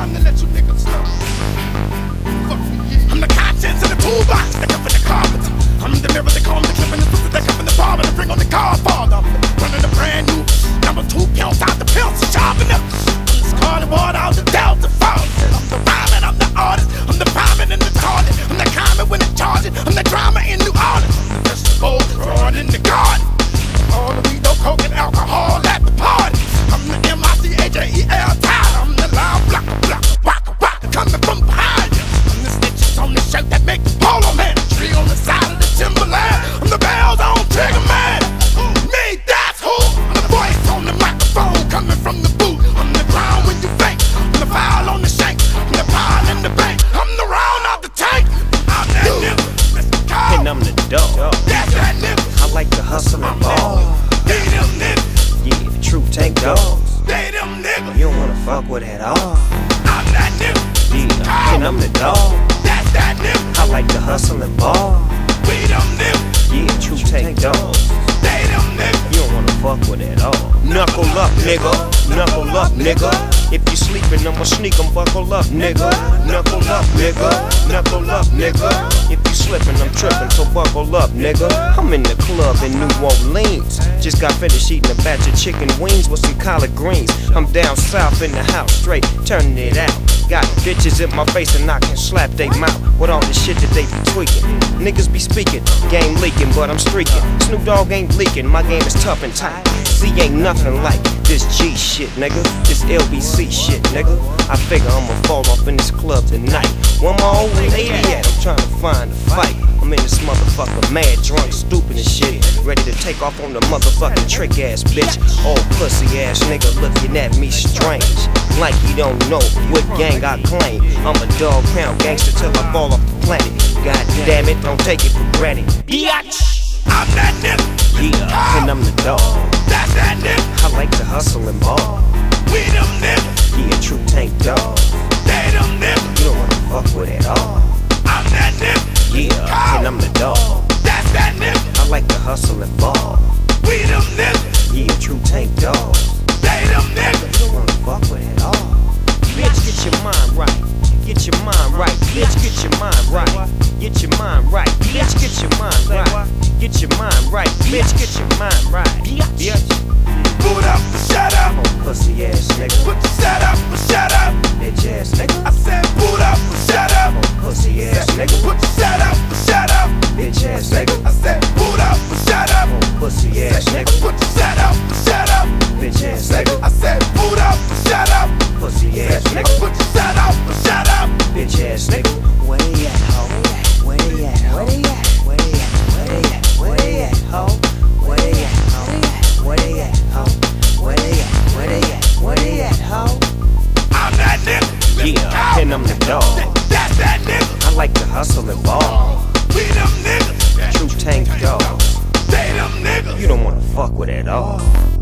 time to let you niggas know. Fuck me, yeah. I'm the contents of the toolbox, they come from the carpet. I'm the mirror, they call me the clip, and the foot, they come from the bar, and I bring on the Godfather. I'm running a brand new number 2 counts out the pills, sharpen up. I'm the Scarlet Water out the Delta Falls. I'm the rhyming, I'm the artist, I'm the rhyming and the target. I'm the common when it's charging, I'm the drama in New Orleans. I'm the vegetable growing in the garden. All the weed, no coke and alcohol at the party. I'm the MICHAEL tired. I'm the loud block, coming from behind you. I'm the stitches on the shirt that make the polo man. The tree on the side of the timberland. I'm the bells on trigger man. Me, that's who. I'm the voice on the microphone coming from the booth. I'm the ground when you think. I'm the file on the shank. I'm the pile in the bank. I'm the round out the tank. I'm that nigga, Mr. Cole. And I'm the dog. That's that nigga. I like to hustle and ball. They them niggas. Yeah, the true tank dogs. They them niggas. You don't wanna fuck with at all. I'm that nigga. Yeah, and I'm the dog. That's that nigga. I like to hustle and ball. We them niggas. Yeah, true tank dogs. They them niggas. You don't wanna fuck with at all. Knuckle up, nigga. Knuckle up, nigga. If you sleepin', I'ma sneak 'em. Buckle up, nigga. Knuckle up, nigga. Knuckle up, nigga. If you slippin', I'm trippin', so buckle up, nigga. I'm in the club in New Orleans. Just got finished eating a batch of chicken wings with some collard greens. I'm down south in the house, straight turning it out. Got bitches in my face and I can slap they mouth with all the shit that they be tweaking. Niggas be speaking, game leaking, but I'm streaking. Snoop Dogg ain't leaking, my game is tough and tight. C ain't nothing like this G shit, nigga. This LBC shit, nigga. I figure I'ma fall off in this club tonight. Where my old lady at? I'm trying to find a fight. I'm in this motherfucker mad, drunk, stupid and shit. Ready to take off on the motherfucking trick ass bitch. Old pussy ass nigga looking at me strange. Like he don't know what gang I claim. I'm a dog pound gangster till I fall off the planet. God damn it, don't take it for granted. Biatch. I'm that nigga. Yeah, and I'm the dog. That's that nigga. I like to hustle and ball. We them niggas. Yeah, true tank dog. They them niggas. You don't wanna fuck with at all. I'm that nigga. Yeah, and I'm the dog. That's that nigga. I like to hustle and ball. We them niggas. Yeah, true tank dog. They them niggas. You don't wanna fuck with at all. Bitch, get your mind right. Get your mind right. Bitch, get your mind right. Get your mind right. Bitch, get your mind right. Get your mind right. Bitch, get your mind right. Bitch. Boot up, shut up. Oh, pussy ass nigga. Put your shut up, shut up. Bitch ass nigga. I said boot up, shut up. Oh, pussy ass nigga. Put your shut up, shut up. Bitch ass nigga. I said boot up, shut up. Oh, pussy ass nigga. Put your shut up, shut up. Bitch ass nigga. I said boot up, shut up. Pussy ass nigga. Put your shut up, shut up. Bitch ass nigga. Where they at, ho? Where they at, ho? Where they at? Where they at? Where they at? Where they at, ho? Where they at, ho? Where they at, ho? Where they at? Where they at? Where they at, ho? I'm that nigga. Yeah, and I'm the dog. That's that nigga. I like to hustle and ball. We them niggas. True tank dog. They them niggas. You don't wanna fuck with at all.